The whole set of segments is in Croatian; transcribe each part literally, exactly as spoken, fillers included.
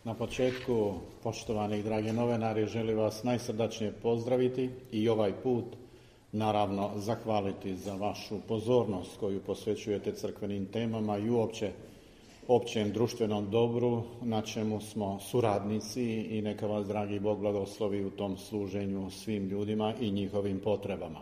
Na početku, poštovani dragi novinari, želim vas najsrdačnije pozdraviti i ovaj put naravno zahvaliti za vašu pozornost koju posvećujete crkvenim temama i uopće općem društvenom dobru na čemu smo suradnici i neka vas dragi Bog blagoslovi u tom služenju svim ljudima i njihovim potrebama.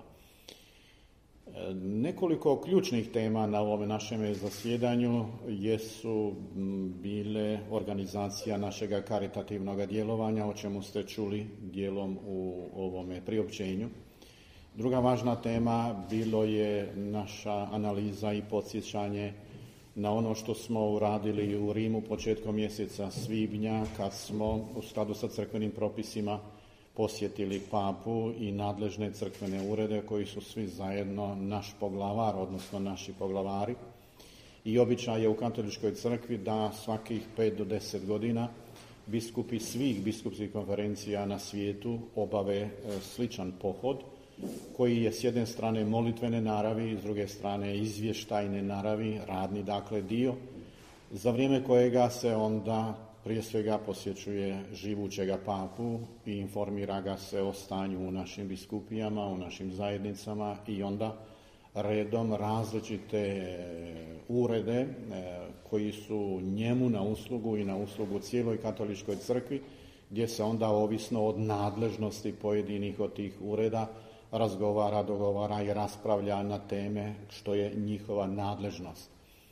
Nekoliko ključnih tema na ovom našem zasjedanju jesu bile organizacija našega karitativnog djelovanja, o čemu ste čuli dijelom u ovome priopćenju. Druga važna tema bilo je naša analiza i podsjećanje na ono što smo uradili u Rimu početkom mjeseca svibnja, kad smo u skladu sa crkvenim propisima posjetili papu i nadležne crkvene urede koji su svi zajedno naš poglavar, odnosno naši poglavari. I običaj je u katoličkoj crkvi da svakih pet do deset godina biskupi svih biskupskih konferencija na svijetu obave sličan pohod koji je s jedne strane molitvene naravi, s druge strane izvještajne naravi, radni dakle dio, za vrijeme kojega se onda prije svega posjećuje živućega papu i informira ga se o stanju u našim biskupijama, u našim zajednicama i onda redom različite urede koji su njemu na uslugu i na uslugu cijeloj katoličkoj crkvi, gdje se onda ovisno od nadležnosti pojedinih od tih ureda razgovara, dogovara i raspravlja na teme što je njihova nadležnost.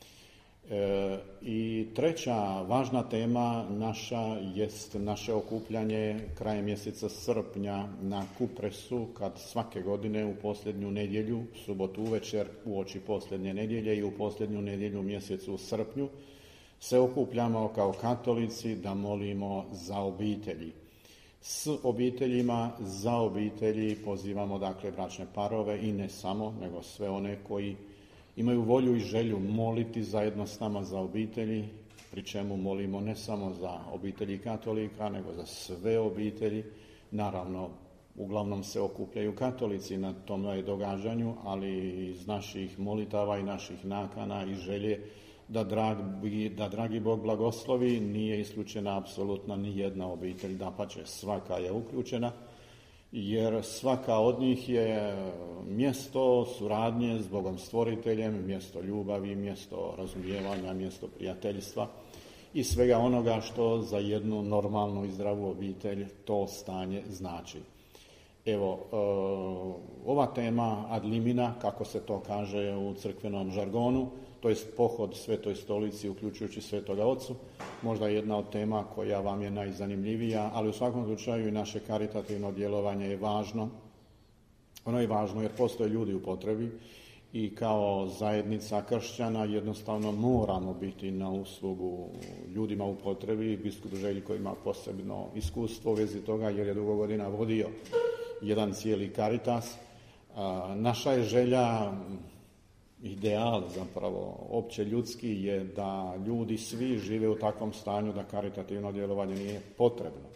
E, I treća važna tema naša jest naše okupljanje krajem mjeseca srpnja na Kupresu, kad svake godine u posljednju nedjelju, subotu uvečer uoči posljednje nedjelje i u posljednju nedjelju u mjesecu u srpnju se okupljamo kao katolici da molimo za obitelji. S obiteljima, za obitelji pozivamo dakle bračne parove i ne samo, nego sve one koji imaju volju i želju moliti zajedno s nama za obitelji, pri čemu molimo ne samo za obitelji katolika, nego za sve obitelji. Naravno, uglavnom se okupljaju katolici na tom događanju, ali iz naših molitava i naših nakana i želje da dragi, da dragi Bog blagoslovi nije isključena apsolutno ni jedna obitelj, dapače svaka je uključena, jer svaka od njih je mjesto suradnje s Bogom stvoriteljem, mjesto ljubavi, mjesto razumijevanja, mjesto prijateljstva i svega onoga što za jednu normalnu i zdravu obitelj to stanje znači. Evo, ova tema ad limina, kako se to kaže u crkvenom žargonu, to jest pohod Svetoj stolici uključujući Svetoga Ocu, možda jedna od tema koja vam je najzanimljivija, ali u svakom slučaju i naše karitativno djelovanje je važno. Ono je važno jer postoje ljudi u potrebi i kao zajednica kršćana jednostavno moramo biti na uslugu ljudima u potrebi. Biskup Željko ima posebno iskustvo u vezi toga jer je dugo godina vodio jedan cijeli Caritas. Naša je želja, ideal zapravo opće ljudski je da ljudi svi žive u takvom stanju da karitativno djelovanje nije potrebno.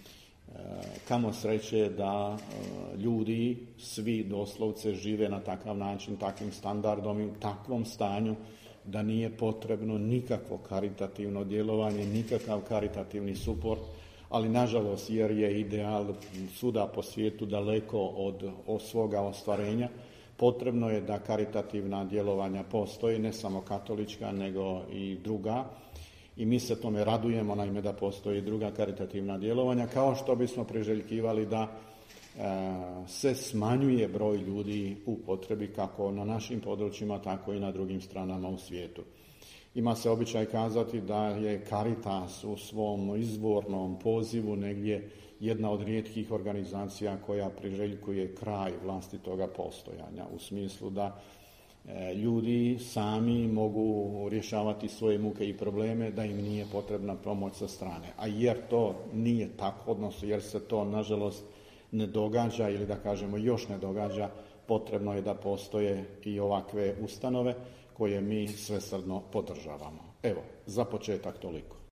Kamo sreće da ljudi svi doslovce žive na takav način, takvim standardom i u takvom stanju da nije potrebno nikakvo karitativno djelovanje, nikakav karitativni suport, ali nažalost jer je ideal svuda po svijetu daleko od, od svoga ostvarenja, potrebno je da karitativna djelovanja postoji, ne samo katolička, nego i druga. I mi se tome radujemo, naime da postoji druga karitativna djelovanja, kao što bismo priželjkivali da e, se smanjuje broj ljudi u potrebi kako na našim područjima, tako i na drugim stranama u svijetu. Ima se običaj kazati da je Caritas u svom izvornom pozivu negdje jedna od rijetkih organizacija koja priželjkuje kraj vlastitoga postojanja, u smislu da e, ljudi sami mogu rješavati svoje muke i probleme, da im nije potrebna pomoć sa strane. A jer to nije tako, odnosno jer se to nažalost ne događa ili da kažemo još ne događa, potrebno je da postoje i ovakve ustanove koje mi svesrdno podržavamo. Evo, za početak toliko.